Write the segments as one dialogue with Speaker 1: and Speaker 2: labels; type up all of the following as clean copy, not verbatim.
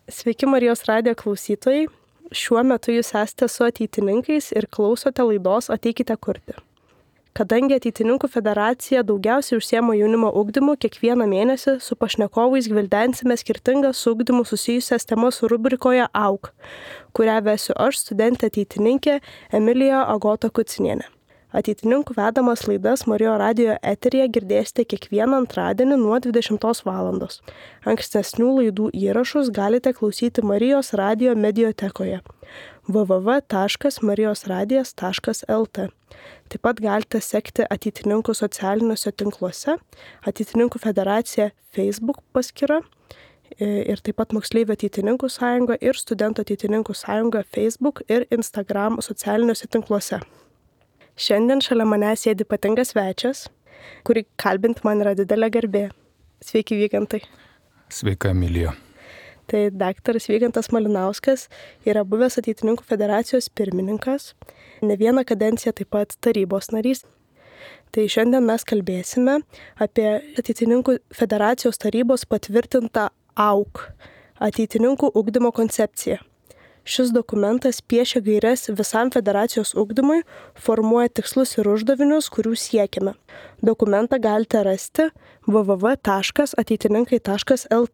Speaker 1: Sveiki Marijos radijo klausytojai. Šiuo metu jūs esate su ateitininkais ir klausote laidos Ateikite kurti. Kadangi Ateitininkų federacija daugiausiai užsiema jaunimo ugdymu, kiekvieną mėnesį su pašnekovais gvildensime skirtingas su ugdymu susijusias temas rubrikoje AUK, kurią vesiu aš, studentė ateitininkė Emilija Agota Kucinienė. Ateitininkų vedamas laidas Marijos radijo eteryje girdėsite kiekvieną antradienį nuo 20 valandos. Ankstesnių laidų įrašus galite klausyti Marijos radijo mediotekoje www.marijosradijas.lt. Taip pat galite sekti Ateitininkų socialiniuose tinkluose, Ateitininkų federacija Facebook paskyra ir taip pat Moksleivių ateitininkų sąjunga ir Studentų ateitininkų sąjunga Facebook ir Instagram socialiniuose tinkluose. Šiandien šalia manęs sėdi ypatingas svečias, kurį kalbinti man yra didelė garbė. Sveiki, Vygantai.
Speaker 2: Sveika, Emilija.
Speaker 1: Tai daktaras Vygantas Malinauskas yra buvęs Ateitininkų federacijos pirmininkas, ne vieną kadenciją taip pat tarybos narys. Tai šiandien mes kalbėsime apie Ateitininkų federacijos tarybos patvirtintą AUK, Ateitininkų ugdymo koncepciją. Šis dokumentas piešia gaires visam federacijos ugdymui, formuoja tikslus ir uždavinius, kurių siekiame. Dokumentą galite rasti www.ateitininkai.lt.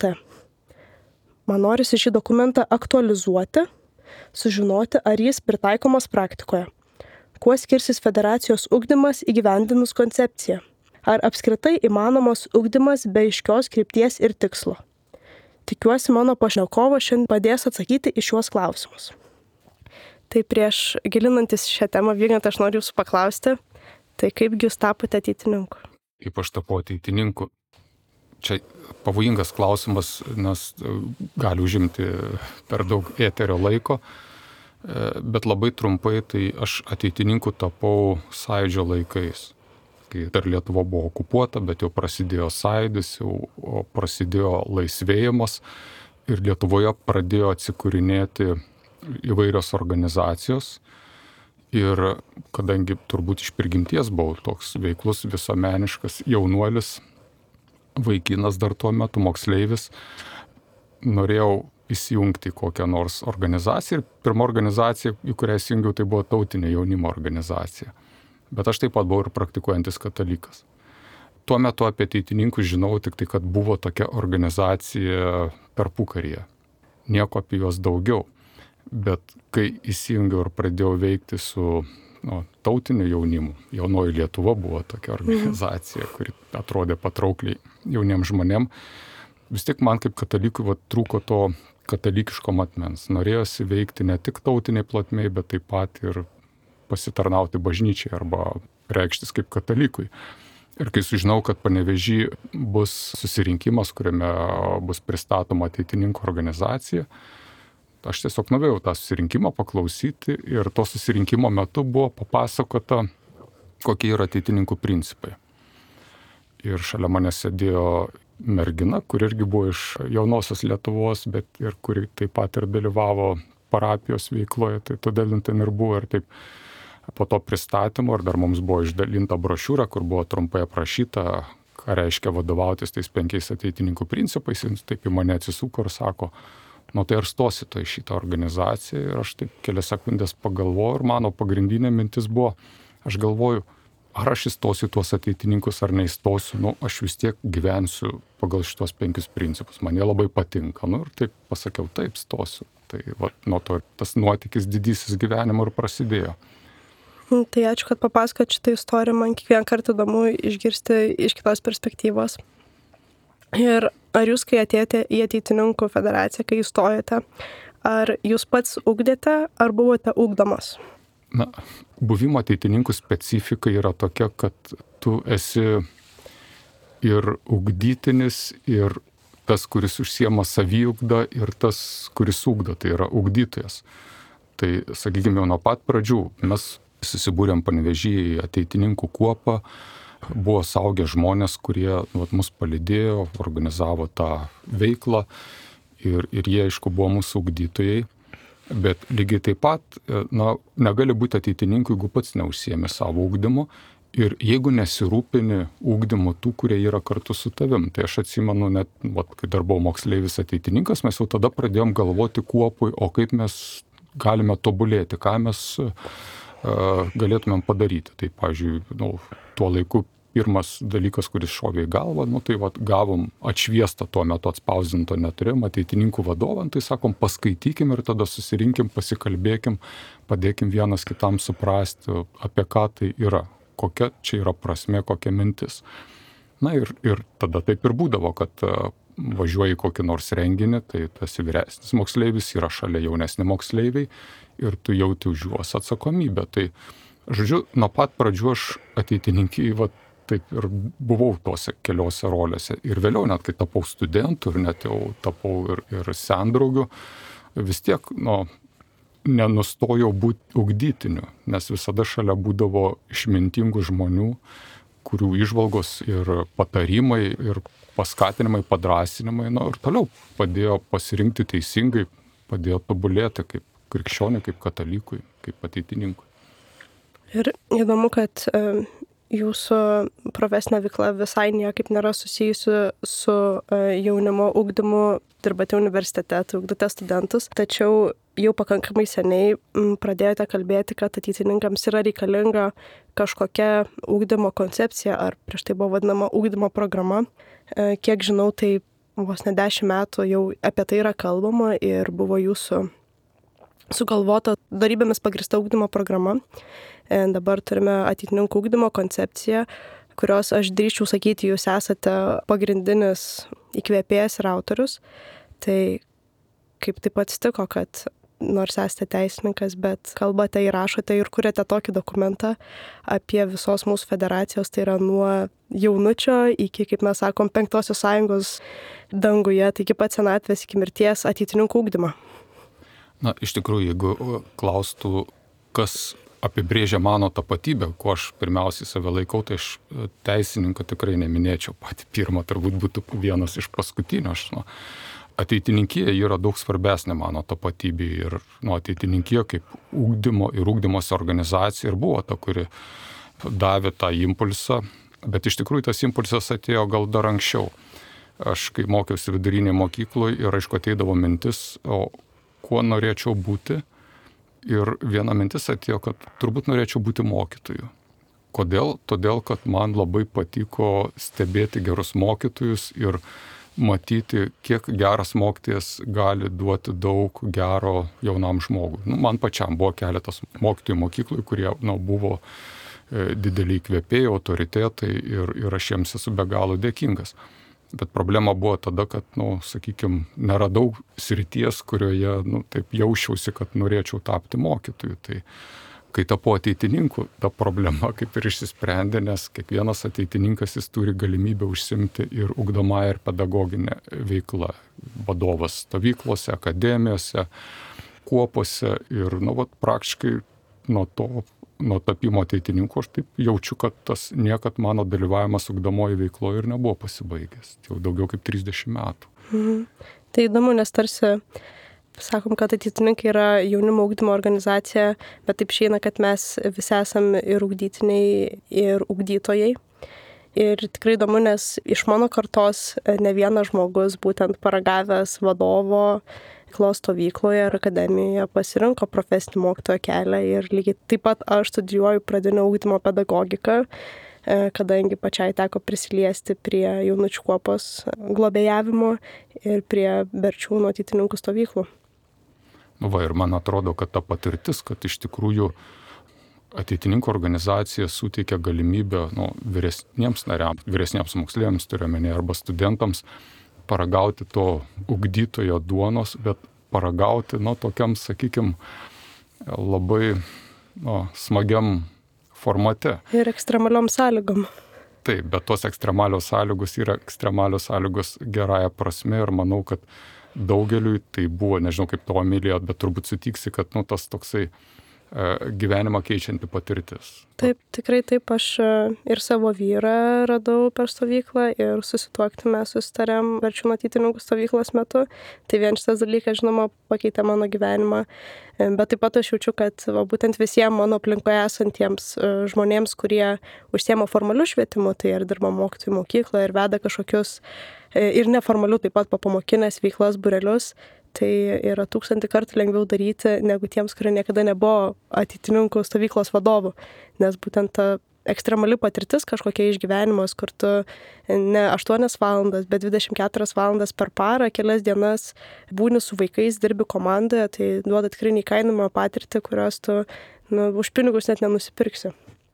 Speaker 1: Man norisi šį dokumentą aktualizuoti, sužinoti, ar jis pritaikomas praktikoje. Kuo skirsis federacijos ugdymas įgyvendinus koncepciją? Ar apskritai įmanomas ugdymas be aiškios krypties ir tikslo? Tikiuosi, mano pašnekovas šiandien padės atsakyti į šiuos klausimus. Tai prieš gilinantis šią temą, Vygantai, aš noriu jūsų paklausti, tai kaipgi jūs tapote ateitininku?
Speaker 2: Kaip aš tapau ateitininku? Čia pavojingas klausimas, nes gali užimti per daug eterio laiko, bet labai trumpai, tai aš ateitininku tapau Sąjūdžio laikais. Kai dar Lietuva buvo okupuota, bet jau prasidėjo Sąjūdis, jau prasidėjo laisvėjimas ir Lietuvoje pradėjo atsikūrinėti įvairios organizacijos. Ir kadangi turbūt iš prigimties buvau toks veiklus, visuomeniškas jaunuolis, vaikinas dar tuo metu, moksleivis, norėjau įsijungti kokią nors organizaciją. Ir pirma organizacija, į kurią įsijungiau, tai buvo tautinė jaunimo organizacija. Bet aš taip pat buvau ir praktikuojantis katalikas. Tuo metu apie ateitininkus žinau tik tai, kad buvo tokia organizacija tarpukaryje. Nieko apie juos daugiau. Bet kai įsijungiau ir pradėjau veikti su tautiniu jaunimu, Jaunoji Lietuva buvo tokia organizacija, kuri atrodė patraukliai jauniems žmonėm, vis tiek man kaip katalikui trūko to katalikiško matmens. Norėjosi veikti ne tik tautiniai plotmėj, bet taip pat ir pasitarnauti bažnyčiai arba reikštis kaip katalikui. Ir kai sužinau, kad Panevėžy bus susirinkimas, kuriame bus pristatoma ateitininkų organizacija, aš tiesiog nuėjau tą susirinkimą paklausyti ir to susirinkimo metu buvo papasakota, kokie yra ateitininkų principai. Ir šalia mane sėdėjo mergina, kuri irgi buvo iš Jaunosios Lietuvos, bet ir kuri taip pat ir dalyvavo parapijos veikloje, tai todėl ten ir buvo ir taip. Po to pristatymo ir dar mums buvo išdalinta brošiūra, kur buvo trumpai aprašyta, ką reiškia vadovautis tais 5 ateitininkų principais. Jis taip į mane atsisuko ir sako, tai ar stosite į šitą organizaciją? Ir aš taip kelias sekundės pagalvojau ir mano pagrindinė mintis buvo, aš galvoju, ar aš įstosiu tuos ateitininkus ar neįstosiu, aš vis tiek gyvensiu pagal šitos 5 principus. Man jie labai patinka. Ir taip pasakiau, taip stosiu. Tai nuo to tas nuotykis didysis gyvenimo ir prasidėjo.
Speaker 1: Tai ačiū, kad papasakot šitą istoriją, man kiekvieną kartą įdomu išgirsti iš kitos perspektyvos. Ir ar jūs, kai atėjote į Ateitininkų federaciją, kai įstojate, ar jūs pats ugdėte, ar buvote ugdomas?
Speaker 2: Buvimo ateitininkų specifika yra tokia, kad tu esi ir ugdytinis, ir tas, kuris užsiema saviugdą, ir tas, kuris ugdo, tai yra ugdytojas. Tai, sakykime, jau nuo pat pradžių mes susibūrėm Panevėžy į ateitininkų kuopą, buvo saugę žmonės, kurie mus palydėjo, organizavo tą veiklą ir jie, aišku, buvo mūsų ugdytojai. Bet lygiai taip pat, negali būti ateitininku, jeigu pats neužsiemi savo ugdymu Ir jeigu nesirūpini ugdymu tų, kurie yra kartu su tavim, tai aš atsimenu net, kai dar buvau moksleivis ateitininkas, mes jau tada pradėjom galvoti kuopui, o kaip mes galime tobulėti, ką mes galėtumėm padaryti. Tai, pavyzdžiui, tuo laiku pirmas dalykas, kuris šovė į galvą, tai gavom atšviestą tuo metu atspausdinto neturėjom ateitininkų vadovą, tai sakom, paskaitykim ir tada susirinkim, pasikalbėkim, padėkim vienas kitam suprasti, apie ką tai yra, kokia čia yra prasmė, kokia mintis. Na ir tada taip ir būdavo, kad važiuoji kokį nors renginį, tai tas vyresnis moksleivis yra šalia jaunesni moksleiviai ir tu jauti už juos atsakomybę. Tai, žodžiu, nuo pat pradžių aš ateitininkijai taip ir buvau tose keliose rolėse. Ir vėliau net, kai tapau studentų ir net jau tapau ir sendraugiu, vis tiek, nenustojau būti ugdytiniu, nes visada šalia būdavo išmintingų žmonių, kurių įžvalgos ir patarimai, ir paskatinimai, padrasinimai, ir toliau padėjo pasirinkti teisingai, padėjo tobulėti kaip krikščioniui, kaip katalikui, kaip ateitininkui.
Speaker 1: Ir įdomu, kad jūsų profesinė veikla visai niekaip nėra susijusi su jaunimo ugdymu, dirbate universitete, ugdote studentus, tačiau jau pakankamai seniai pradėjote kalbėti, kad ateitininkams yra reikalinga kažkokia ugdymo koncepcija, ar prieš tai buvo vadinama ugdymo programa. Kiek žinau, tai vos ne 10 metų jau apie tai yra kalbama ir buvo jūsų sugalvota darybėmis pagrįsta ugdymo programa. Dabar turime ateitininkų ugdymo koncepciją, kurios aš drįsčiau sakyti, jūs esate pagrindinis įkvėpėjas ir autorius. Tai kaip taip atsitiko, kad nors esate teisininkas, bet kalbate ir rašote ir kuriate tokį dokumentą apie visos mūsų federacijos, tai yra nuo jaunučio iki, kaip mes sakom, 5-osios sąjungos danguje, tai iki pat senatvės, iki mirties ateitininkų ugdymą.
Speaker 2: Iš tikrųjų, jeigu klaustų, kas apibrėžia mano tapatybę, ko aš pirmiausiai save laikau, tai aš teisininko tikrai neminėčiau. Pati pirma turbūt būtų vienas iš paskutinių. Ateitininkija yra daug svarbesnė mano tapatybė ir ateitininkija kaip ugdymo ir ugdymosi organizacija ir buvo ta, kuri davė tą impulsą, bet iš tikrųjų tas impulsas atėjo gal dar anksčiau. Aš kai mokiausi vidurinėje mokykloje ir aišku ateidavo mintis, o kuo norėčiau būti, ir viena mintis atėjo, kad turbūt norėčiau būti mokytoju. Kodėl? Todėl, kad man labai patiko stebėti gerus mokytojus ir matyti, kiek geras mokytojas gali duoti daug gero jaunam žmogui. Man pačiam buvo keletas mokytojų mokyklų, kurie buvo dideliai įkvėpėjai, autoritetai ir aš jiems esu be galo dėkingas. Bet problema buvo tada, kad, sakykime, neradau srities, kurioje, taip jausčiausi, kad norėčiau tapti mokytoju. Tai kai tapau ateitininku, ta problema kaip ir išsisprendė, nes kiekvienas ateitininkas jis turi galimybę užsimti ir ugdomąją ir pedagoginę veiklą. Vadovas stovyklose, akademijose, kuopose ir, praktiškai nuo tapimo ateitininku aš taip jaučiu, kad tas niekad mano dalyvavimas ugdomoje veikloje ir nebuvo pasibaigęs. Jau daugiau kaip 30 metų.
Speaker 1: Tai įdomu, nes tarsi sakom, kad ateitininkai yra jaunimo ugdymo organizacija, bet taip išeina, kad mes visi esam ir ugdytiniai, ir ugdytojai. Ir tikrai įdomu, nes iš mano kartos ne vienas žmogus, būtent paragavęs vadovo stovykloje ir akademijoje, pasirinko profesinį mokytojo kelią ir lygiai taip pat aš studijuoju pradinio ugdymo pedagogiką, kadangi pačiai teko prisiliesti prie jaunučių kuopos globėjavimo ir prie Berčiūnų ateitininkų stovyklų.
Speaker 2: Ir man atrodo, kad ta patirtis, kad iš tikrųjų ateitininkų organizacija suteikia galimybę vyresniems nariams, vyresniems moksleiviams turiuomenė arba studentams paragauti to ugdytojo duonos, bet paragauti tokiam, sakykime, labai smagiam formate.
Speaker 1: Ir ekstremaliom sąlygom.
Speaker 2: Taip, bet tos ekstremalios sąlygos yra ekstremalios sąlygos gerąja prasme ir manau, kad daugeliui tai buvo, nežinau kaip to Emilija, bet turbūt sutiksi, kad tas toksai gyvenimą keičianti patirtis.
Speaker 1: Taip, tikrai taip, aš ir savo vyrą radau per stovyklą ir susituokti mes susitarėm Verčiūnų ateitininkų stovyklos metu. Tai vien šitas dalykas, žinoma, pakeitė mano gyvenimą, bet taip pat aš jaučiu, kad būtent visiems mano aplinkoje esantiems žmonėms, kurie užsiema formaliu švietimu, tai ir dirba mokytojų mokykloje ir veda kažkokius ir neformaliu taip pat pamokinės veiklas, būrelius, tai yra 1000 kartų lengviau daryti negu tiems, kurie niekada nebuvo ateitininkų stovyklos vadovų. Nes būtent ta ekstremali patirtis kažkokia išgyvenimas, kur tu ne 8 valandas, bet 24 valandas per parą, kelias dienas būni su vaikais, dirbi komandoje, tai duoda tikrai neįkainojamą patirtį, kurios tu už pinigus net nenusipirksi.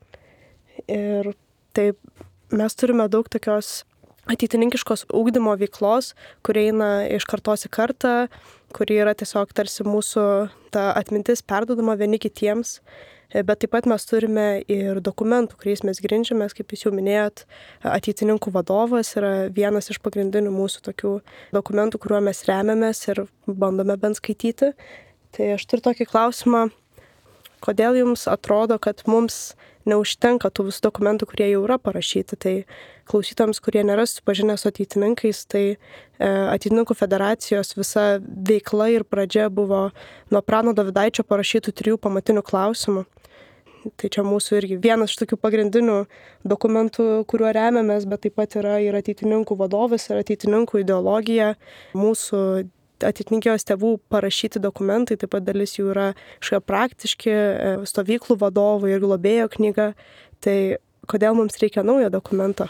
Speaker 1: Ir taip mes turime daug tokios ateitininkiškos ugdymo veiklos, kurie eina iš kartos į kartą, kuri yra tiesiog tarsi mūsų ta atmintis perduodama vieni kitiems, bet taip pat mes turime ir dokumentų, kuriais mes grindžiamės, kaip jūs jau minėjot, ateitininkų vadovas yra vienas iš pagrindinių mūsų tokių dokumentų, kuriuo mes remiamės ir bandome bent skaityti. Tai aš turiu tokį klausimą, kodėl jums atrodo, kad mums neužtenka tų visų dokumentų, kurie jau yra parašyti. Tai klausytojams, kurie nėra susipažinę su ateitininkais, tai Ateitininkų federacijos visa veikla ir pradžia buvo nuo Prano Dovydaičio parašytų 3 pamatinių klausimų. Tai čia mūsų irgi vienas iš tokių pagrindinių dokumentų, kuriuo remiamės, bet taip pat yra ir ateitininkų vadovas, ir ateitininkų ideologija, mūsų ateitininkijos tėvų parašyti dokumentai, taip pat dalis jų yra kažkokie praktiški, stovyklų vadovai ir globėjo knyga. Tai kodėl mums reikia naujo dokumento?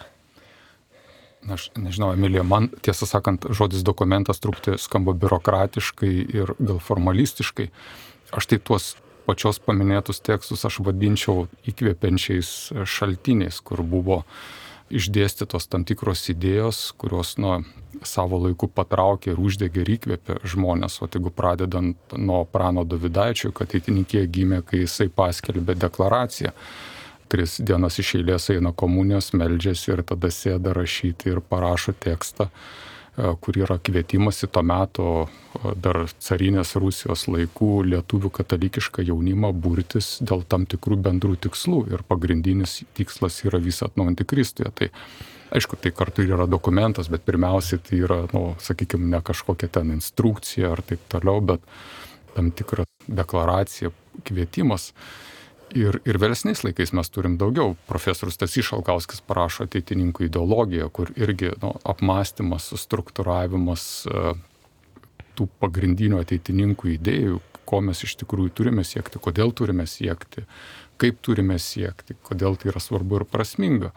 Speaker 2: Aš nežinau, Emilija, man tiesą sakant, žodis dokumentas truputį skamba biurokratiškai ir gal formalistiškai. Aš tai tuos pačios paminėtus tekstus aš vadinčiau įkvepiančiais šaltiniais, kur buvo išdėstytos tam tikros idėjos, kurios savo laiku patraukė ir uždegė ir įkvėpė žmonės. O jeigu pradedant nuo Prano Dovydaičio, kad ateitininkija gimė, kai jisai paskelbė deklaraciją. 3 dienas iš eilės eina komunijos, meldžiasi ir tada sėda rašyti ir parašo tekstą, kur yra kvietimas į to meto dar carinės Rusijos laikų lietuvių katalikišką jaunimą burtis dėl tam tikrų bendrų tikslų. Ir pagrindinis tikslas yra visą atnaujinti Kristuje. Tai aišku, tai kartu yra dokumentas, bet pirmiausiai tai yra, sakykime, ne kažkokia ten instrukcija ar taip toliau, bet tam tikra deklaracija, kvietimas. Ir vėlesniais laikais mes turim daugiau. Profesorius Stasys Šalkauskis parašo ateitininkų ideologiją, kur irgi apmąstymas, struktūravimas tų pagrindinių ateitininkų idėjų, ko mes iš tikrųjų turime siekti, kodėl turime siekti, kaip turime siekti, kodėl tai yra svarbu ir prasminga.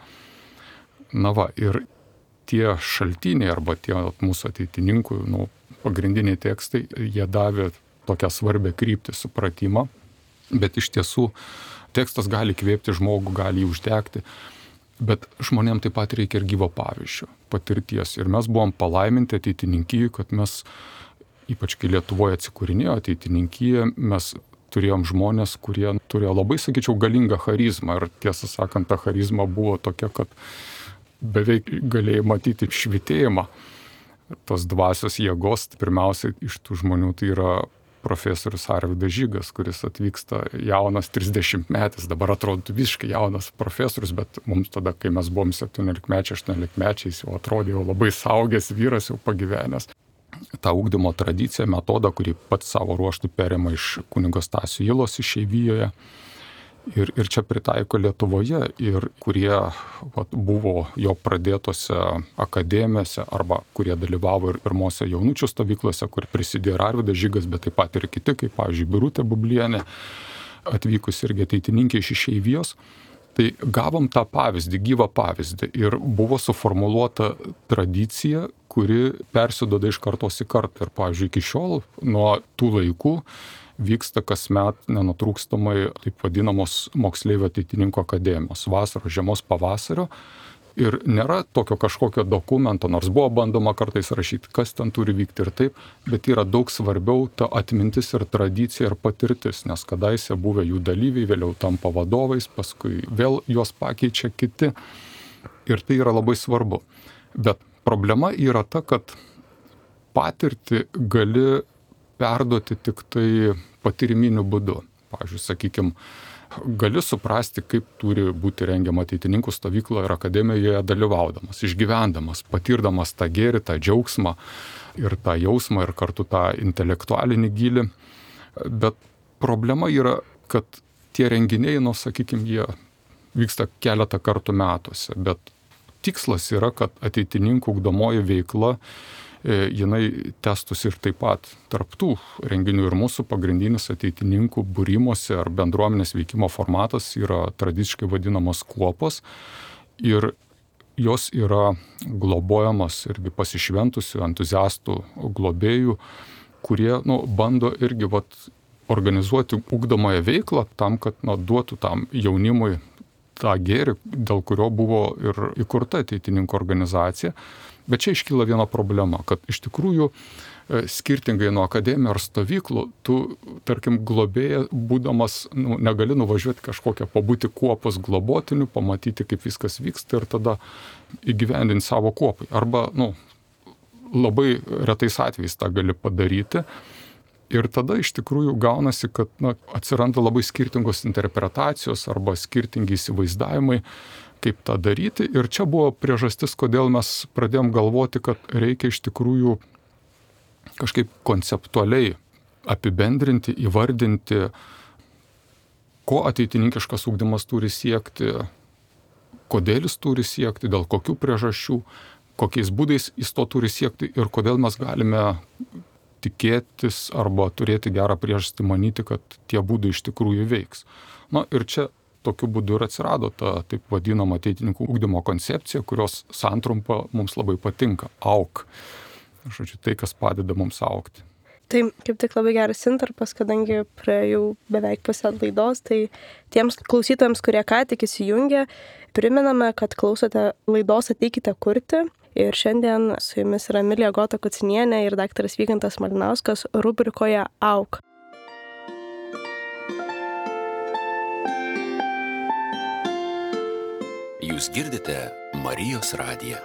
Speaker 2: Ir tie šaltiniai arba tie mūsų ateitininkų pagrindiniai tekstai, jie davė tokią svarbę kryptį, supratimą. Bet iš tiesų tekstas gali kvėpti žmogų, gali jį uždegti, bet žmonėms taip pat reikia ir gyvo pavyzdžio, patirties. Ir mes buvom palaiminti ateitininkijai, kad mes, ypač kai Lietuvoje atsikūrinėjo ateitininkija, mes turėjom žmonės, kurie turėjo labai, sakyčiau, galingą charizmą. Ir tiesą sakant, ta charizma buvo tokia, kad beveik galėjai matyti švytėjimą tos dvasios jėgos. Pirmiausia, iš tų žmonių tai yra profesorius Arvydas Žygas, kuris atvyksta jaunas 30-metis, dabar atrodo visiškai jaunas profesorius, bet mums tada, kai mes buvom 17-mečiai, 18-mečiai, jis jau atrodė jau labai saugęs vyras, jau pagyvenęs. Ta ugdymo tradicija, metodą, kurį pats savo ruoštų perėmė iš kunigo Stasio Ylos išeivijoje ir čia pritaiko Lietuvoje ir kurie buvo jo pradėtose akademijose arba kurie dalyvavo ir pirmose jaunučių stovyklose, kur prisidėjo ir Arvydas Žygas, bet taip pat ir kiti, kaip pavyzdžiui Birutė Bublienė, atvykus irgi ateitininkė iš išeivijos. Tai gavom tą pavyzdį, gyvą pavyzdį ir buvo suformuluota tradicija, kuri persiduoda iš kartos į kartą. Ir pavyzdžiui, iki šiol nuo tų laikų vyksta kasmet nenutrūkstamai taip vadinamos moksleivių ateitininkų akademijos, vasaros, žiemos, pavasario. Ir nėra tokio kažkokio dokumento, nors buvo bandoma kartais rašyti, kas ten turi vykti ir taip, bet yra daug svarbiau ta atmintis ir tradicija ir patirtis, nes kadaise buvę jų dalyviai vėliau tampa vadovais, paskui vėl juos pakeičia kiti. Ir tai yra labai svarbu. Bet problema yra ta, kad patirtį gali perduoti tik tai patyriminiu būdu. Pavyzdžiui, sakykime, gali suprasti, kaip turi būti rengiama ateitininkų stovykla ir akademijoje dalyvaudamas, išgyvendamas, patirdamas tą gėrį, tą džiaugsmą ir tą jausmą ir kartu tą intelektualinį gylį. Bet problema yra, kad tie renginiai, sakykime, jie vyksta keletą kartų metuose, bet tikslas yra, kad ateitininkų ugdomoji veikla jinai tęstųsi ir taip pat tarptų renginių. Ir mūsų pagrindinis ateitininkų būrimosi ar bendruomenės veikimo formatas yra tradiciškai vadinamas kuopos ir jos yra globojamos irgi pasišventusių entuziastų globėjų, kurie bando irgi organizuoti ugdomąją veiklą tam, kad duotų tam jaunimui tą gėrį, dėl kurio buvo ir įkurta ateitininkų organizacija. Bet čia iškyla viena problema, kad iš tikrųjų skirtingai nuo akademijų ar stovyklų, tu, tarkim, globėja, būdamas, negali nuvažiuoti kažkokią, pabūti kuopos globotiniu, pamatyti, kaip viskas vyksta ir tada įgyvendinti savo kuopai. Arba, labai retais atvejais tą gali padaryti. Ir tada iš tikrųjų gaunasi, kad atsiranda labai skirtingos interpretacijos arba skirtingi įsivaizdavimai, kaip tą daryti. Ir čia buvo priežastis, kodėl mes pradėjom galvoti, kad reikia iš tikrųjų kažkaip konceptualiai apibendrinti, įvardinti, ko ateitininkiškas ugdymas turi siekti, kodėl jis turi siekti, dėl kokių priežasčių, kokiais būdais jis to turi siekti ir kodėl mes galime tikėtis arba turėti gerą priežastį manyti, kad tie būdai iš tikrųjų veiks. Ir čia tokiu būdu ir atsirado ta taip vadinama ateitininkų ugdymo koncepcija, kurios santrumpa mums labai patinka – auk. Žodžiu, tai, kas padeda mums augti.
Speaker 1: Tai kaip tik labai geras intarpas, kadangi praėjau beveik pusę laidos, tai tiems klausytojams, kurie ką tik įsijungė, priminame, kad klausote laidos Ateikite kurti. Ir šiandien su jumis yra Emilija Gota-Kucinienė ir daktaras Vygantas Malinauskas rubrikoje Auk.
Speaker 3: Jūs girdite Marijos radiją.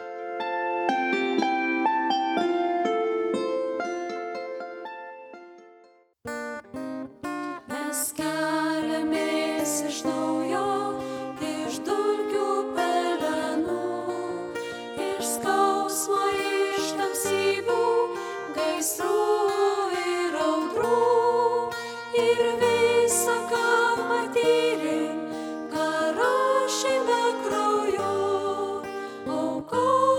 Speaker 4: Go!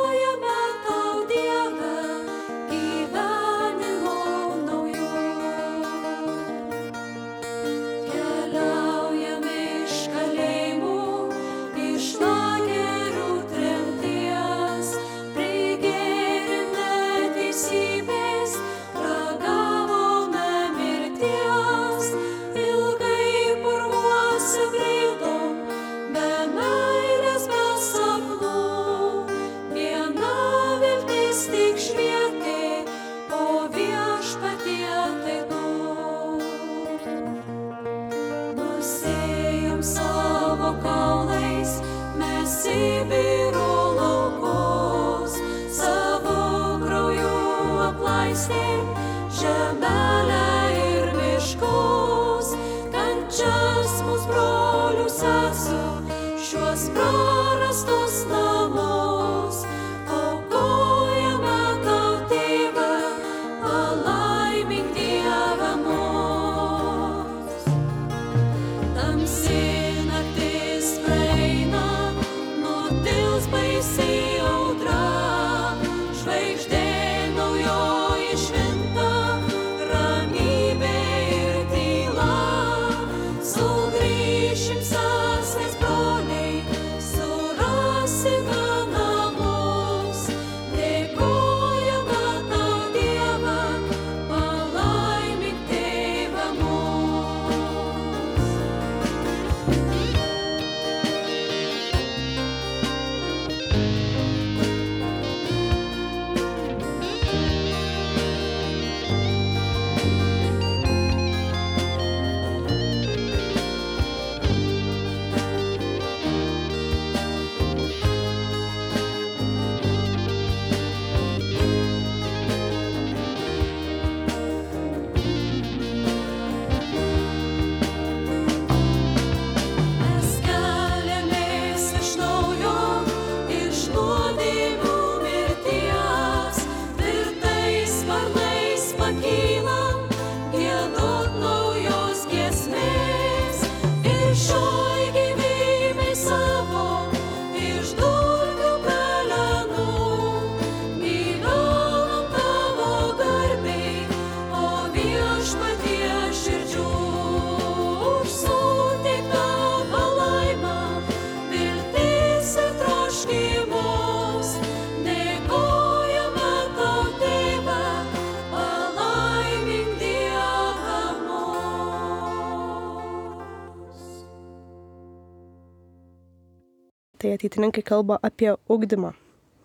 Speaker 1: tai ateitininkai kalba apie ugdymą.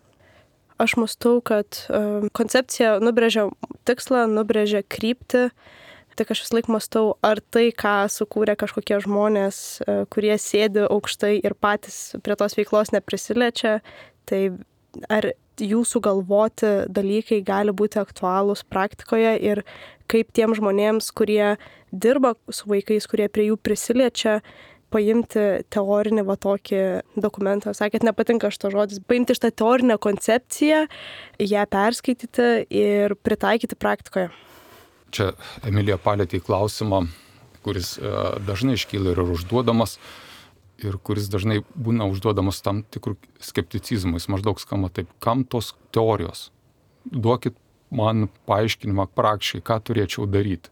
Speaker 1: Aš mąstau, kad koncepcija nubrėžia tikslą, nubrėžia kryptį. Tik aš vis laik mąstau, ar tai, ką sukūrė kažkokie žmonės, kurie sėdi aukštai ir patys prie tos veiklos neprisiliečia, tai ar jų sugalvoti dalykai gali būti aktualūs praktikoje ir kaip tiem žmonėms, kurie dirba su vaikais, kurie prie jų prisiliečia, paimti teorinį tokį dokumentą. Sakėt, nepatinka šito žodis. Paimti šitą teorinę koncepciją, ją perskaityti ir pritaikyti praktikoje.
Speaker 2: Čia Emilija palėtė į klausimą, kuris dažnai iškyla ir užduodamas, ir kuris dažnai būna užduodamas tam tikrų skepticizmais. Maždaug skamba taip, kam tos teorijos? Duokit man paaiškinimą praktiškai, ką turėčiau daryti.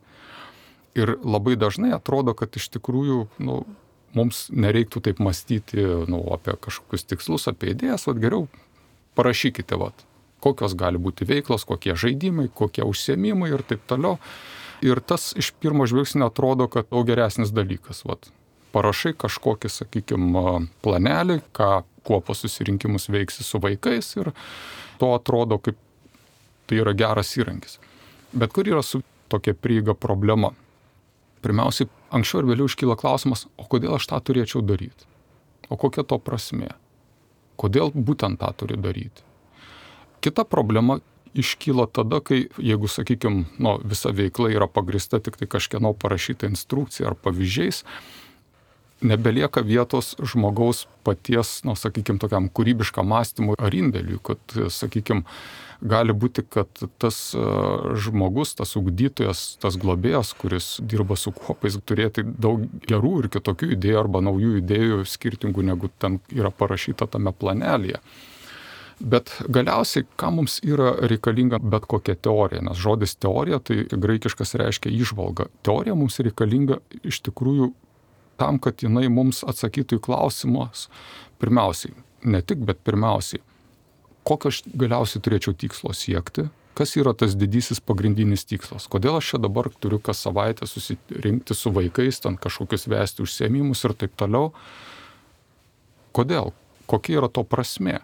Speaker 2: Ir labai dažnai atrodo, kad iš tikrųjų, mums nereiktų taip mąstyti apie kažkokius tikslus, apie idėjas, geriau parašykite, kokios gali būti veiklos, kokie žaidimai, kokie užsiėmimai ir taip toliau. Ir tas iš pirmo žvilgsnio atrodo, kad daug geresnis dalykas. Parašai kažkokį, sakykime, planelį, kuo po susirinkimus veiksi su vaikais ir to atrodo, kaip tai yra geras įrankis. Bet kur yra su tokia prieiga problema? Pirmiausiai, anksčiau ir vėliau iškyla klausimas, o kodėl aš tą turėčiau daryti? O kokia to prasmė? Kodėl būtent tą turiu daryti? Kita problema iškyla tada, kai, jeigu, sakykime, visa veikla yra pagrįsta tik tai kažkieno parašyta instrukcija ar pavyzdžiais, nebelieka vietos žmogaus paties, sakykime, tokiam kūrybiškam mąstymui ar indėliui, kad, sakykime, gali būti, kad tas žmogus, tas ugdytojas, tas globėjas, kuris dirba su kuopais, turėti daug gerų ir kitokių idėjų arba naujų idėjų skirtingų, negu ten yra parašyta tame planelėje. Bet galiausiai, ką mums yra reikalinga bet kokia teorija, nes žodis teorija, tai graikiškas reiškia įžvalga. Teorija mums reikalinga iš tikrųjų tam, kad jinai mums atsakytų į klausimus, pirmiausiai, ne tik, bet pirmiausiai, kokio aš galiausiai turėčiau tikslo siekti, kas yra tas didysis pagrindinis tikslas, kodėl aš čia dabar turiu kas savaitę susirinkti su vaikais, ten kažkokius vesti užsiėmimus ir taip toliau. Kodėl? Kokia yra to prasmė?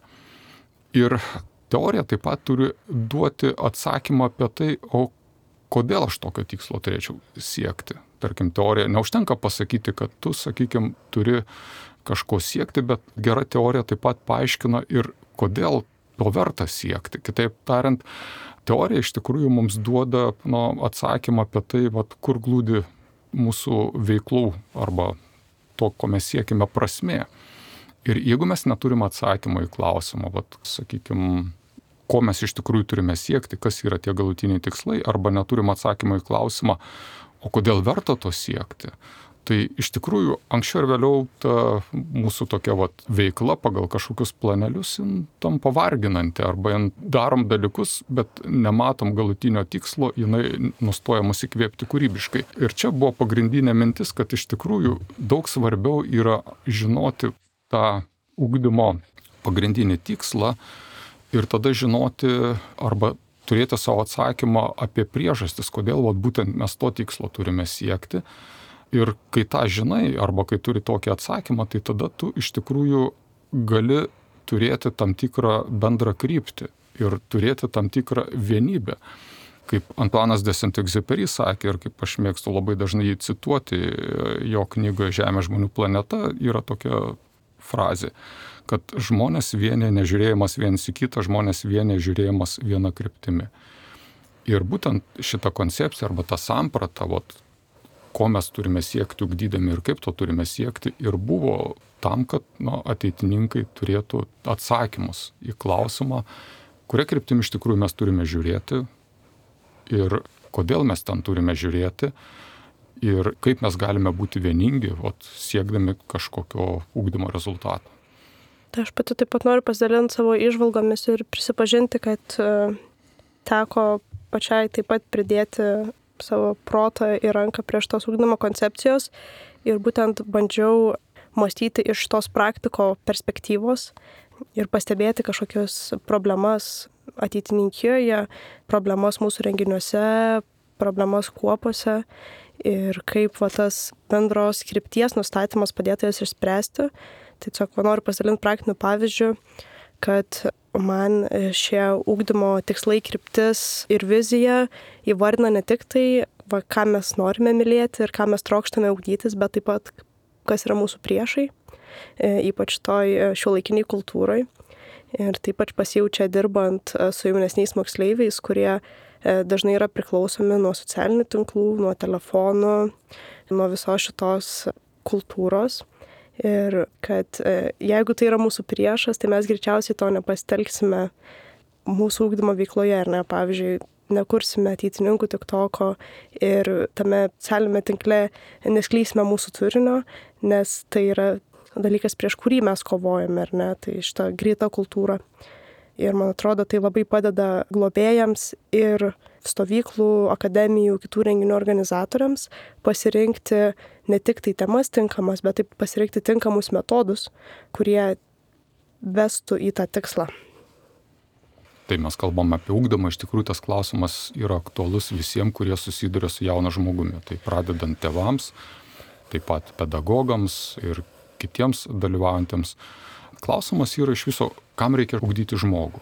Speaker 2: Ir teorija taip pat turi duoti atsakymą apie tai, o kodėl aš tokio tikslo turėčiau siekti. Tarkim, teorija neužtenka pasakyti, kad tu, sakykime, turi kažko siekti, bet gera teorija taip pat paaiškina ir kodėl to verta siekti. Kitaip tariant, teorija iš tikrųjų mums duoda atsakymą apie tai, kur glūdi mūsų veiklų arba to, ko mes siekime prasmė. Ir jeigu mes neturime atsakymą į klausimą, sakykime, ko mes iš tikrųjų turime siekti, kas yra tie galutiniai tikslai, arba neturime atsakymą į klausimą, o kodėl verta to siekti, tai iš tikrųjų anksčiau ir vėliau ta mūsų tokia veikla pagal kažkokius planelius tampa varginanti, arba darom dalykus, bet nematom galutinio tikslo, jinai nustoja mus įkvėpti kūrybiškai. Ir čia buvo pagrindinė mintis, kad iš tikrųjų daug svarbiau yra žinoti tą ugdymo pagrindinį tikslą ir tada žinoti arba turėti savo atsakymą apie priežastis, kodėl būtent mes to tikslo turime siekti. Ir kai tą žinai, arba kai turi tokį atsakymą, tai tada tu iš tikrųjų gali turėti tam tikrą bendrą kryptį ir turėti tam tikrą vienybę. Kaip Antuanas de Saint-Exupéry sakė, ir kaip aš mėgstu labai dažnai jį cituoti, jo knygoje Žemė žmonių planeta yra tokia frazė, kad žmonės vienė nežiūrėjimas vienas į kitą, žmonės vienė žiūrėjimas viena kryptimi. Ir būtent šita koncepcija arba ta samprata, ko mes turime siekti ugdydami ir kaip to turime siekti, ir buvo tam, kad ateitininkai turėtų atsakymus į klausimą, kuria kryptimi iš tikrųjų mes turime žiūrėti ir kodėl mes ten turime žiūrėti ir kaip mes galime būti vieningi, siekdami kažkokio ugdymo rezultato.
Speaker 1: Tai aš pati taip pat noriu pasidalinti savo įžvalgomis ir prisipažinti, kad teko pačiai taip pat pridėti savo protą ir ranką prie šitos ugdymo koncepcijos ir būtent bandžiau mąstyti iš tos praktiko perspektyvos ir pastebėti kažkokias problemas ateitininkijoje, problemas mūsų renginiuose, problemas kuopose ir kaip tas bendros krypties nustatymas padėtų jas išspręsti. Tiesiog noriu pasidalinti praktiniu pavyzdžiu, kad man šie ugdymo tikslai, kryptis ir vizija įvardina ne tik tai, ką mes norime mylėti ir ką mes trokštame ugdytis, bet taip pat, kas yra mūsų priešai, ypač toj šiuolaikiniai kultūrai. Ir taip pat pasijaučia dirbant su jaunesniais moksleiviais, kurie dažnai yra priklausomi nuo socialinių tinklų, nuo telefonų, nuo visos šitos kultūros. Ir kad jeigu tai yra mūsų priešas, tai mes greičiausiai to nepasitelksime mūsų ugdymo veikloje, ar ne? Pavyzdžiui, nekursime ateitininkų TikToko ir tame socialinėme tinkle nesklysime mūsų turinio, nes tai yra dalykas, prieš kurį mes kovojame, ar ne? Tai šita greita kultūra. Ir man atrodo, tai labai padeda globėjams ir stovyklų, akademijų, kitų renginių organizatoriams pasirinkti ne tik tai temas tinkamas, bet taip pasirinkti tinkamus metodus, kurie vestų į tą tikslą.
Speaker 2: Tai mes kalbam apie ugdymą, iš tikrųjų tas klausimas yra aktualus visiems, kurie susiduria su jaunu žmogumi. Tai pradedant tėvams, taip pat pedagogams ir kitiems dalyvaujantiems. Klausimas yra iš viso, kam reikia ugdyti žmogų.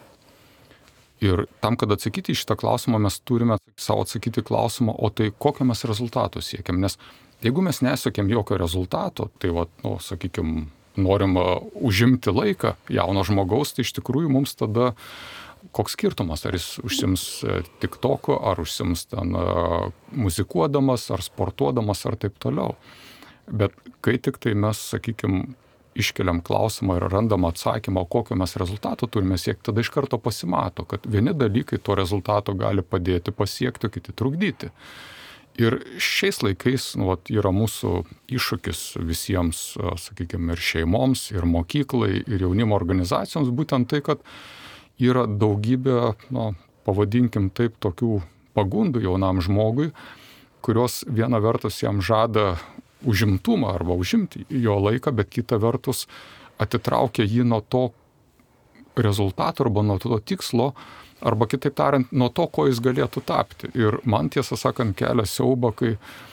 Speaker 2: Ir tam, kad atsakyti į šitą klausimą, mes turime savo atsakyti klausimą, o tai kokio mes rezultato siekiam. Nes jeigu mes nesiekėm jokio rezultato, tai sakykime, norim užimti laiką jauno žmogaus, tai iš tikrųjų mums tada koks skirtumas, ar jis užsims TikToku, ar užsims ten muzikuodamas, ar sportuodamas, ar taip toliau. Bet kai tik tai mes, sakykime, iškeliam klausimą ir randam atsakymą, kokio mes rezultato turime siekti, tada iš karto pasimato, kad vieni dalykai to rezultato gali padėti pasiekti, kiti trukdyti. Ir šiais laikais yra mūsų iššūkis visiems, sakykime, ir šeimoms, ir mokyklai, ir jaunimo organizacijoms, būtent tai, kad yra daugybė, pavadinkim taip, tokių pagundų jaunam žmogui, kurios viena vertus jam žada užimtumą arba užimti jo laiką, bet kita vertus atitraukia jį nuo to rezultato arba nuo to tikslo, arba kitaip tariant, nuo to, ko jis galėtų tapti. Ir man tiesą sakant kelia siaubą, kai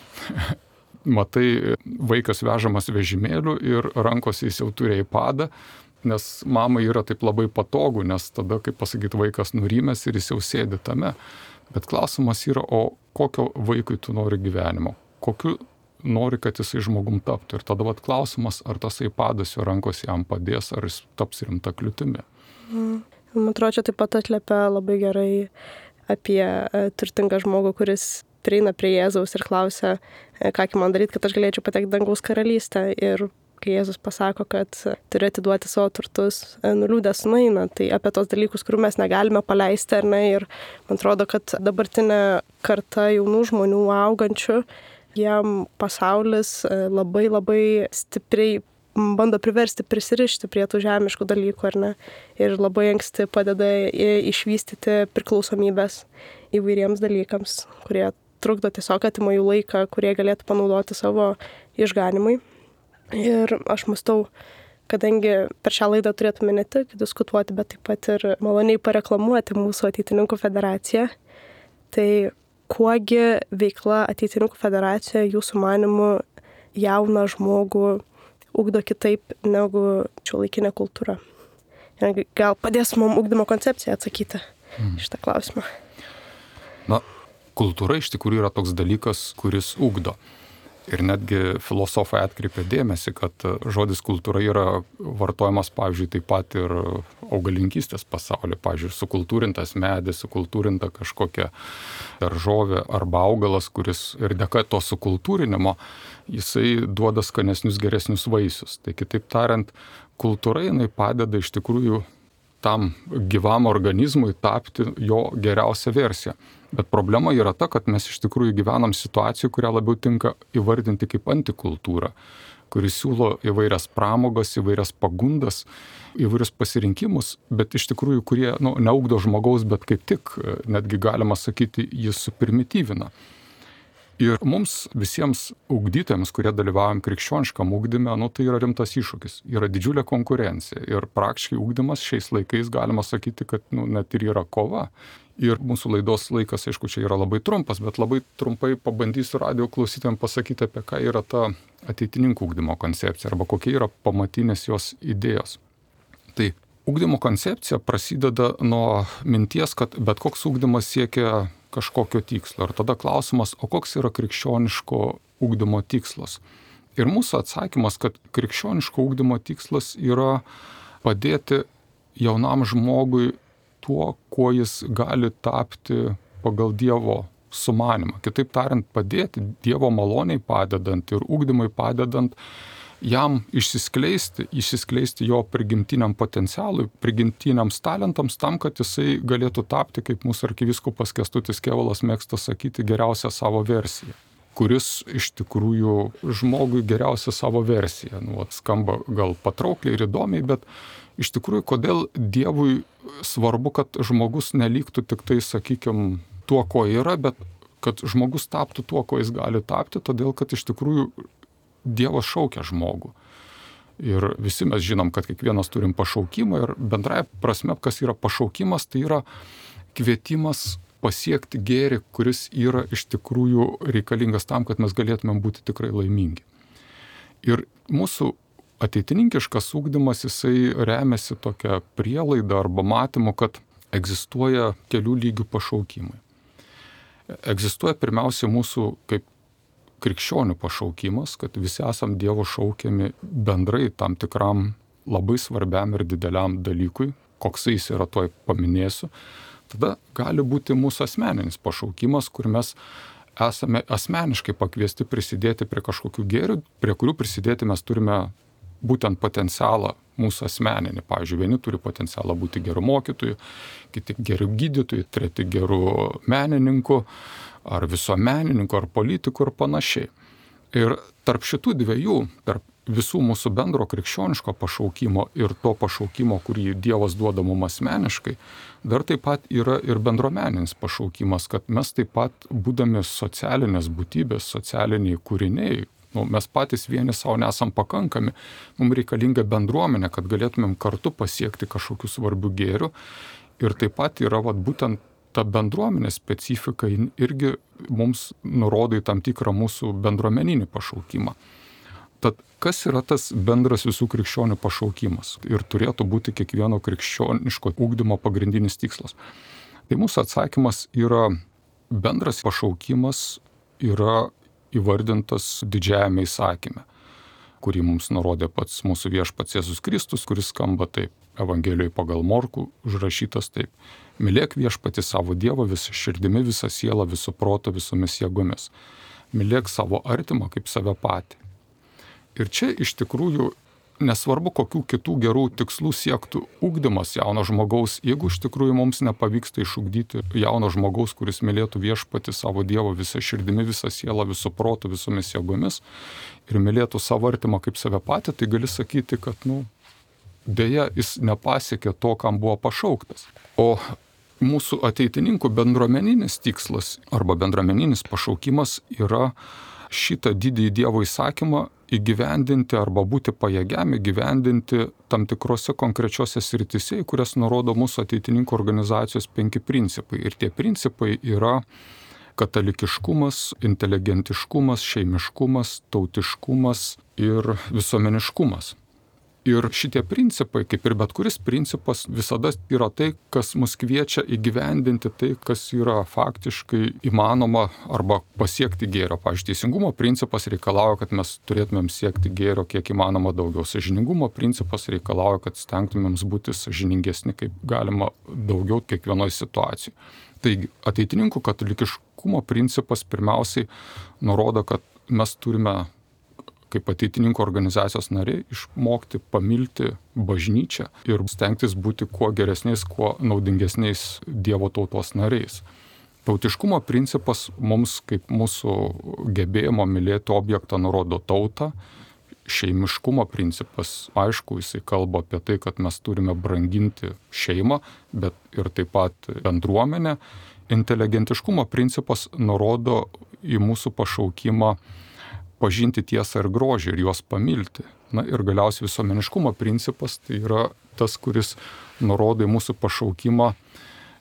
Speaker 2: matai vaikas vežamas vežimėliu ir rankose jis jau turi iPadą, nes mamai yra taip labai patogu, nes tada, kaip pasakyti, vaikas nurimęs ir jis jau sėdi tame. Bet klausimas yra, o kokio vaikui tu nori gyvenimo? Kokiu nori, kad jisai žmogum taptų. Ir tada klausimas, ar tas iPadas jo rankos jam padės, ar jis taps rimta kliūtimi.
Speaker 1: Man atrodo, čia taip pat atliepia labai gerai apie turtingą žmogų, kuris prieina prie Jėzaus ir klausia, ką man daryti, kad aš galėčiau patekti dangaus karalystę. Ir kai Jėzus pasako, kad turi atiduoti savo turtus, nuliūdęs nueina. Tai apie tos dalykus, kurių mes negalime paleisti, ar ne. Ir man atrodo, kad dabartinė karta jaunų žmonių augančių, jiem pasaulis labai labai stipriai bando priversti prisirišti prie tų žemiškų dalykų, ar ne? Ir labai anksti padeda išvystyti priklausomybės įvairiems dalykams, kurie trukdo tiesiog atima jų laiką, kurie galėtų panaudoti savo išganimui. Ir aš mąstau, kadangi per šią laidą turėtume ne tik diskutuoti, bet taip pat ir maloniai pareklamuoti mūsų Ateitininkų federaciją, tai kuogi veikla Ateitininkų federacijoje jūsų manymu jauną žmogų ugdo kitaip negu šiuolaikinė kultūra? Gal padės mums ugdymo koncepcija atsakyti šitą klausimą?
Speaker 2: Kultūra iš tikrųjų yra toks dalykas, kuris ugdo. Ir netgi filosofai atkreipia dėmesį, kad žodis kultūra yra vartojamas, pavyzdžiui, taip pat ir augalinkystės pasaulyje. Pavyzdžiui, sukultūrintas medis, sukultūrinta kažkokia daržovė arba augalas, kuris ir dėka to sukultūrinimo, jisai duoda skanesnius, geresnius vaisius. Tai kitaip tariant, kultūra jinai padeda iš tikrųjų tam gyvam organizmui tapti jo geriausią versiją. Bet problema yra ta, kad mes iš tikrųjų gyvenam situacijų, kurią labiau tinka įvardinti kaip antikultūrą, kuris siūlo įvairias pramogas, įvairias pagundas, įvairius pasirinkimus, bet iš tikrųjų, kurie neugdo žmogaus, bet kaip tik, netgi galima sakyti, jis suprimityvina. Ir mums visiems ugdytojams, kurie dalyvaujam krikščioniškam ugdyme, tai yra rimtas iššūkis. Yra didžiulė konkurencija ir praktiškai ugdymas šiais laikais galima sakyti, kad net ir yra kova. Ir mūsų laidos laikas, aišku, čia yra labai trumpas, bet labai trumpai pabandysiu radijo klausytojams pasakyti, apie ką yra ta ateitininkų ugdymo koncepcija arba kokie yra pamatinės jos idėjos. Tai ugdymo koncepcija prasideda nuo minties, kad bet koks ugdymas siekia kažkokio tikslo. Ir tada klausimas, o koks yra krikščioniško ugdymo tikslas? Ir mūsų atsakymas, kad krikščioniško ugdymo tikslas yra padėti jaunam žmogui tuo, kuo jis gali tapti pagal Dievo sumanimą. Kitaip tariant, padėti Dievo maloniai padedant ir ugdymui padedant jam išsiskleisti jo prigimtiniam potencialui, prigimtiniams talentams tam, kad jisai galėtų tapti, kaip mūsų arkivyskupas Kęstutis Kėvalas mėgsta sakyti, geriausią savo versiją, kuris iš tikrųjų žmogui geriausia savo versija. Skamba gal patraukliai ir įdomiai, bet iš tikrųjų, kodėl Dievui svarbu, kad žmogus neliktų tik tai, sakykime, tuo, ko yra, bet kad žmogus taptų tuo, ko jis gali tapti, todėl kad iš tikrųjų Dievas šaukia žmogų. Ir visi mes žinom, kad kiekvienas turim pašaukimą ir bendrai prasme, kas yra pašaukimas, tai yra kvietimas pasiekti gėrį, kuris yra iš tikrųjų reikalingas tam, kad mes galėtumėm būti tikrai laimingi. Ir mūsų ateitininkiškas ugdymas, jisai remiasi tokia prielaida arba matymu, kad egzistuoja kelių lygių pašaukimai. Egzistuoja pirmiausia mūsų kaip krikščionių pašaukimas, kad visi esam Dievo šaukiami bendrai tam tikram labai svarbiam ir dideliam dalykui, koksai jis yra, toj paminėsiu. Tada gali būti mūsų asmeninis pašaukimas, kur mes esame asmeniškai pakviesti prisidėti prie kažkokių gėrių, prie kurių prisidėti mes turime būtent potencialą mūsų asmeninį. Pavyzdžiui, vieni turi potencialą būti gerų mokytojų, kiti gerų gydytojų, treti gerų menininkų, ar visuomenininkų, ar politikų ir panašiai. Ir tarp šitų dviejų, tarp visų mūsų bendro krikščioniško pašaukimo ir to pašaukimo, kurį Dievas duoda mums asmeniškai, dar taip pat yra ir bendruomeninis pašaukimas, kad mes taip pat, būdami socialinės būtybės, socialiniai kūriniai, mes patys vieni savo nesam pakankami, mums reikalinga bendruomenė, kad galėtumėm kartu pasiekti kažkokių svarbių gėrių. Ir taip pat yra būtent ta bendruomenės specifika irgi mums nurodo į tam tikrą mūsų bendruomeninį pašaukimą. Tad kas yra tas bendras visų krikščionių pašaukimas ir turėtų būti kiekvieno krikščioniško ugdymo pagrindinis tikslas? Tai mūsų atsakymas yra bendras pašaukimas yra įvardintas didžiajame įsakyme, kurį mums nurodė pats mūsų viešpats Jėzus Kristus, kuris skamba taip, Evangelijoje pagal Morkų užrašytas taip: mylėk viešpatį savo Dievą visą širdimi, visą sielą, visų proto, visomis jėgomis. Mylėk savo artimą kaip save patį. Ir čia iš tikrųjų nesvarbu, kokių kitų gerų tikslų siektų ugdymas jauno žmogaus, jeigu iš tikrųjų mums nepavyksta išugdyti jauno žmogaus, kuris mylėtų viešpatį savo Dievą visą širdimi, visą sielą, visų protų, visomis jėgomis ir mylėtų savo artimą kaip save patį, tai gali sakyti, kad, dėja, jis nepasiekė to, kam buvo pašauktas. O mūsų ateitininkų bendruomeninis tikslas arba bendruomeninis pašaukimas yra šitą didįjį Dievo įsakymą įgyvendinti arba būti pajėgiam įgyvendinti tam tikrose konkrečiose srityse, į kurias nurodo mūsų ateitininkų organizacijos 5 principai. Ir tie principai yra katalikiškumas, inteligentiškumas, šeimiškumas, tautiškumas ir visuomeniškumas. Ir šitie principai, kaip ir bet kuris principas, visada yra tai, kas mus kviečia įgyvendinti tai, kas yra faktiškai įmanoma arba pasiekti gėrio. Pavyzdžiui, teisingumo principas reikalauja, kad mes turėtumėm siekti gėrio kiek įmanoma daugiau. Sąžiningumo principas reikalauja, kad stengtumėm būti sąžiningesni kaip galima daugiau kiekvienoje situacijoje. Taigi, ateitininkų katalikiškumo principas pirmiausiai nurodo, kad mes turime kaip ateitininkų organizacijos nariai išmokti pamilti bažnyčią ir stengtis būti kuo geresniais, kuo naudingesniais Dievo tautos nariais. Tautiškumo principas mums kaip mūsų gebėjimo mylėti objektą nurodo tautą. Šeimiškumo principas, aišku, jisai kalba apie tai, kad mes turime branginti šeimą, bet ir taip pat bendruomenę. Inteligentiškumo principas nurodo į mūsų pašaukimą pažinti tiesą ir grožį ir juos pamilti. Ir galiausiai visuomeniškumo principas tai yra tas, kuris nurodo į mūsų pašaukimą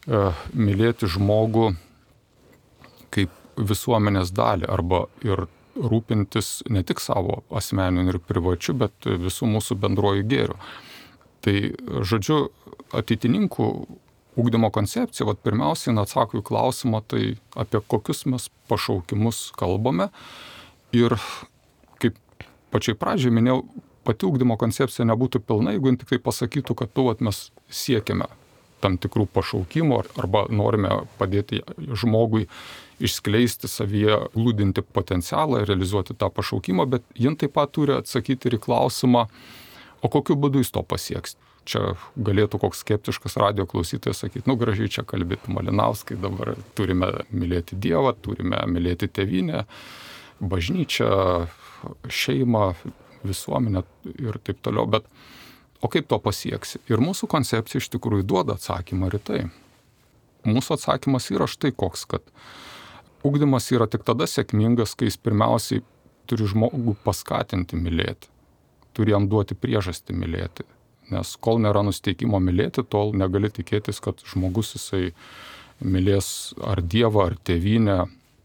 Speaker 2: mylėti žmogų kaip visuomenės dalį arba ir rūpintis ne tik savo asmeniniu ir privačiu, bet visų mūsų bendruoju gėriu. Tai, žodžiu, ateitininkų ugdymo koncepcija, pirmiausiai atsako į klausimą, tai apie kokius mes pašaukimus kalbame. Ir kaip pačiai pradžiai minėjau, pati ugdymo koncepcija nebūtų pilna, jeigu tik tai pasakytų, kad mes siekiame tam tikrų pašaukimų arba norime padėti žmogui išskleisti savyje glūdinti potencialą ir realizuoti tą pašaukimą, bet jin taip pat turi atsakyti ir į klausimą, o kokiu būdu jis to pasieks. Čia galėtų koks skeptiškas radijo klausytojas sakyti, gražiai čia kalbėti Malinauskai, dabar turime mylėti Dievą, turime mylėti tėvynę, bažnyčią, šeimą, visuomenę ir taip toliau, bet o kaip to pasieksi? Ir mūsų koncepcija iš tikrųjų duoda atsakymą ir tai. Mūsų atsakymas yra štai koks, kad ugdymas yra tik tada sėkmingas, kai jis pirmiausiai turi žmogų paskatinti mylėti, turi jam duoti priežastį mylėti. Nes kol nėra nusteikimo mylėti, tol negali tikėtis, kad žmogus jisai mylės ar Dievą, ar tėvynę,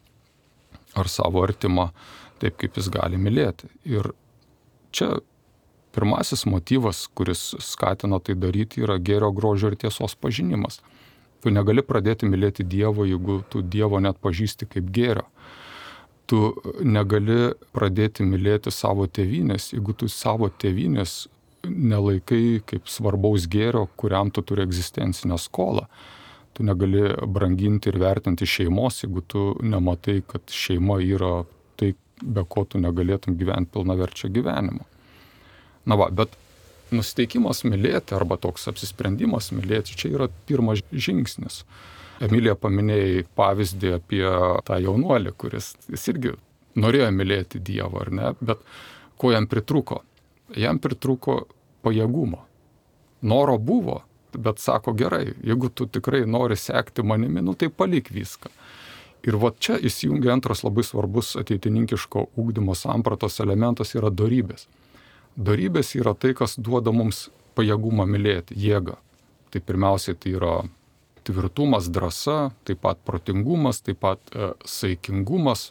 Speaker 2: ar savo artimą taip, kaip jis gali mylėti. Ir čia pirmasis motyvas, kuris skatina tai daryti, yra gėrio, grožio ir tiesos pažinimas. Tu negali pradėti mylėti Dievo, jeigu tu Dievo net pažįsti kaip gėrio. Tu negali pradėti mylėti savo tėvynės, jeigu tu savo tėvynės nelaikai kaip svarbaus gėrio, kuriam tu turi egzistencinę skolą. Tu negali branginti ir vertinti šeimos, jeigu tu nematai, kad šeima yra tai, be ko tu negalėtum gyventi pilnaverčio gyvenimo. Bet nusiteikimas mylėti arba toks apsisprendimas mylėti, čia yra pirmas žingsnis. Emilija paminėjai pavyzdį apie tą jaunuolį, kuris jis irgi norėjo mylėti Dievą, ar ne, bet ko jam pritruko? Jam pritruko pajėgumo. Noro buvo, bet sako gerai, jeigu tu tikrai nori sekti manimi, tai palik viską. Ir čia įsijungia antras labai svarbus ateitininkiško ugdymo sampratos elementas yra dorybės. Dorybės yra tai, kas duoda mums pajėgumą mylėti, jėgą. Tai pirmiausiai tai yra tvirtumas, drąsa, taip pat protingumas, taip pat saikingumas.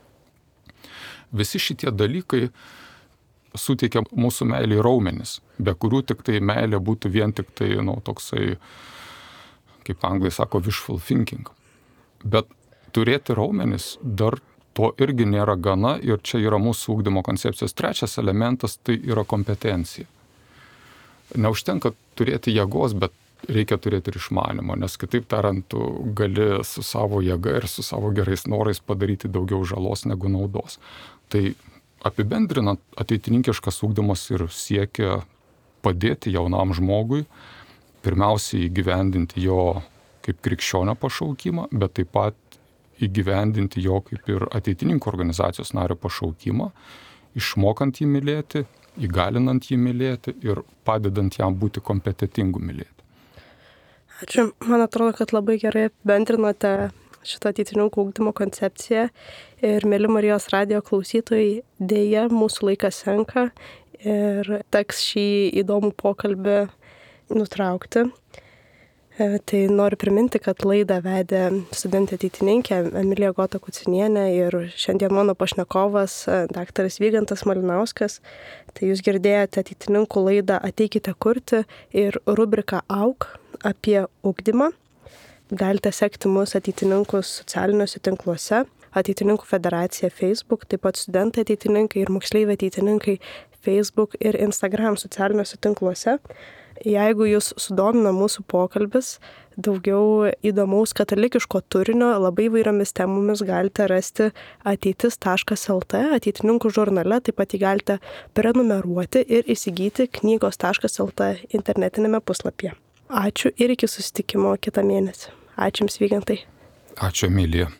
Speaker 2: Visi šitie dalykai suteikia mūsų meilį raumenis, be kurių tik tai meilė būtų vien tik tai, toksai, kaip anglai sako, wishful thinking. Bet turėti raumenis dar to irgi nėra gana ir čia yra mūsų ugdymo koncepcijos trečias elementas, tai yra kompetencija. Neužtenka turėti jėgos, bet reikia turėti ir išmanymą, nes kitaip tariant, tu gali su savo jėga ir su savo gerais norais padaryti daugiau žalos negu naudos. Tai apibendrinant, ateitininkiškas ugdymas ir siekia padėti jaunam žmogui, pirmiausiai įgyvendinti jo kaip krikščionio pašaukimą, bet taip pat įgyvendinti jo kaip ir ateitininkų organizacijos nario pašaukimą, išmokant jį mylėti, įgalinant jį mylėti ir padedant jam būti kompetentingu mylėti.
Speaker 1: Ačiū. Man atrodo, kad labai gerai apibendrinote šitą ateitininkų ugdymo koncepciją ir, mėly Marijos radijo klausytojai, dėja mūsų laikas senka ir teks šį įdomų pokalbį nutraukti. Tai noriu priminti, kad laidą vedė studentė ateitininkė Emilija Gota Kucinienė ir šiandien mano pašnekovas daktaras Vygantas Malinauskas. Tai jūs girdėjote ateitininkų laidą Ateikite kurti ir rubriką Auk apie ugdymą. Galite sekti mus ateitininkus socialiniuose tinkluose, Ateitininkų federacija Facebook, taip pat studentai ateitininkai ir moksleiviai ateitininkai Facebook ir Instagram socialiniuose tinkluose. Jeigu jūs sudomina mūsų pokalbis, daugiau įdomaus katalikiško turinio labai įvairiomis temomis galite rasti ateitis.lt, ateitininkų žurnale, taip pat jį galite prenumeruoti ir įsigyti knygos.lt internetinėme puslapyje. Ačiū ir iki susitikimo kitą mėnesį. Ačiū Jums, Vygantai.
Speaker 2: Ačiū, Emilija.